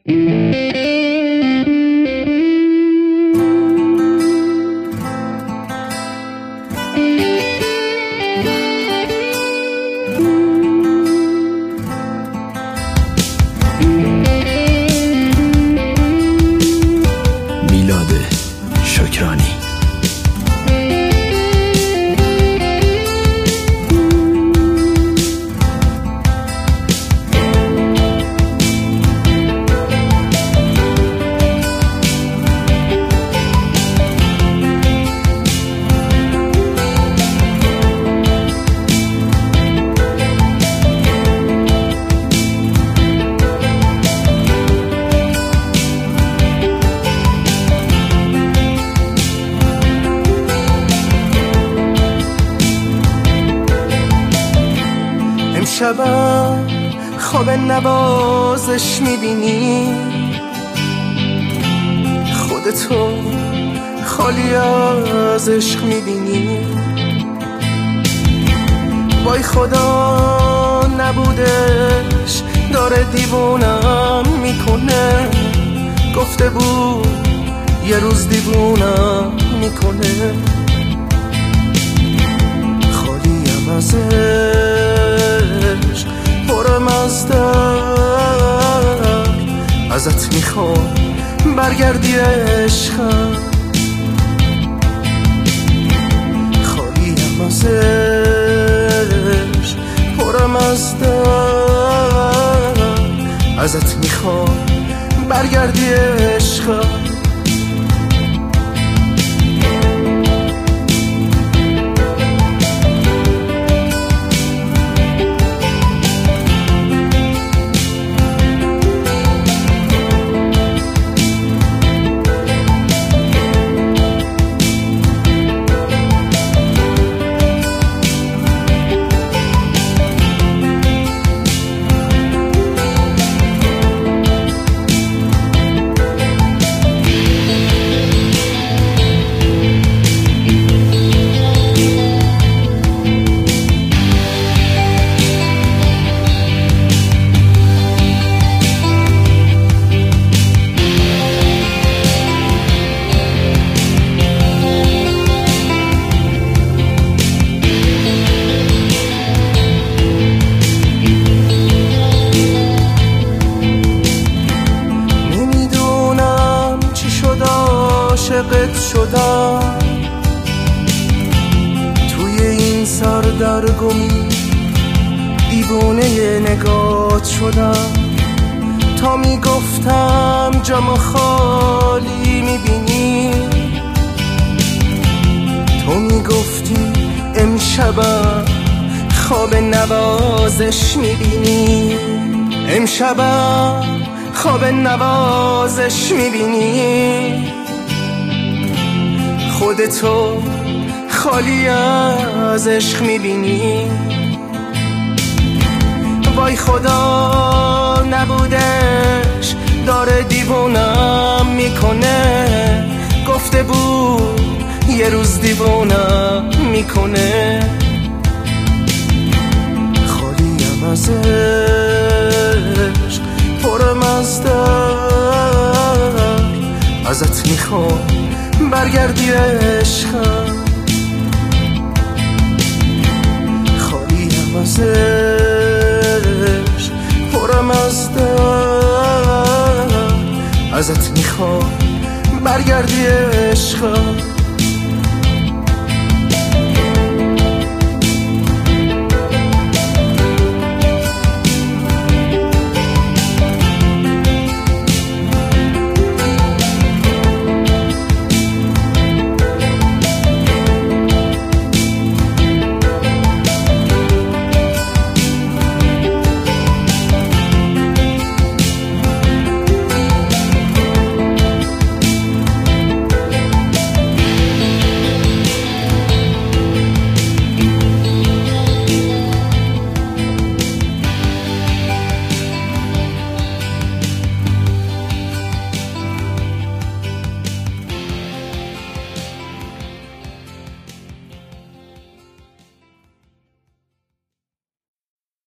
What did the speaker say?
میلاد شکرانی. امشبم خواب نوازش میبینی، خودتو خالی از عشق میبینی. وای خدا نبودش داره دیوونم میکنه، گفته بود یه روز دیوونم میکنه. خالیم از عشق پرم از درد، ازت میخوام برگردی عشقم. خالیم از عشق پرم از درد، ازت میخوام برگردی عشقم. عاشقت شدم، توی این سردرگمی دیوونه نگات شدم. تا میگفتم جام خالی میبینی، تو میگفتی امشبم خواب نوازش میبینی. امشبم خواب نوازش میبینی، خودتو خالی از عشق میبینی. وای خدا نبودش داره دیوونم میکنه، گفته بود یه روز دیوونم میکنه. خالیم از عشق پرم از درد، ازت میخوام برگردی عشقم. خالیم از عشق پرم از درد، ازت میخوام برگردی عشقم.